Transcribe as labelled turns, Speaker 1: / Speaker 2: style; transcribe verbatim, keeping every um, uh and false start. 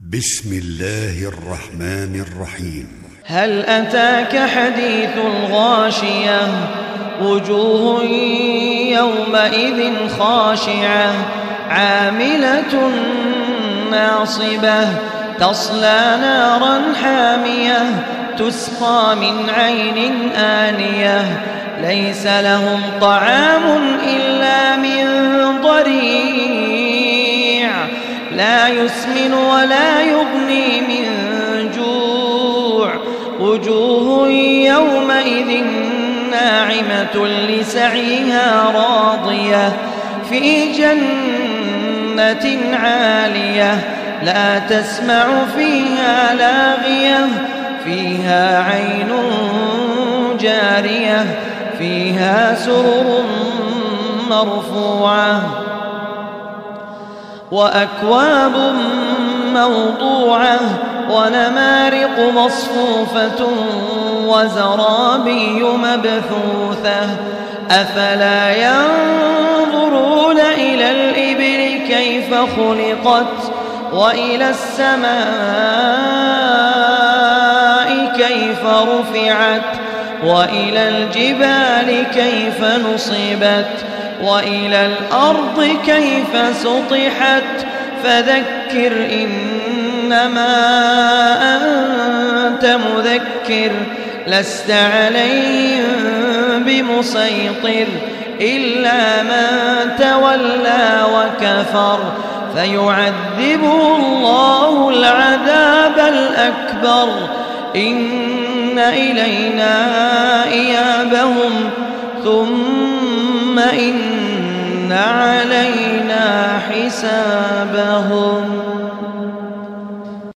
Speaker 1: بسم الله الرحمن الرحيم.
Speaker 2: هل أتاك حديث الغاشية وجوه يومئذ خاشعة عاملة ناصبة تصلى نارا حامية تسقى من عين آنية ليس لهم طعام إلا من ضريع لا يسمن ولا يغني من جوع وجوه يومئذ ناعمة لسعيها راضية في جنة عالية لا تسمع فيها لاغية فيها عين جارية فيها سرر مرفوعة وأكواب موضوعة ونمارق مصفوفة وزرابي مبثوثة أفلا ينظرون إلى الإبل كيف خلقت وإلى السماء كيف رفعت وإلى الجبال كيف نصبت وإلى الأرض كيف سطحت فذكر إنما أنت مذكر لست عليهم بمسيطر إلا من تولى وكفر فيعذبه الله العذاب الأكبر إن إلينا إيابهم ثم إن علينا حسابهم.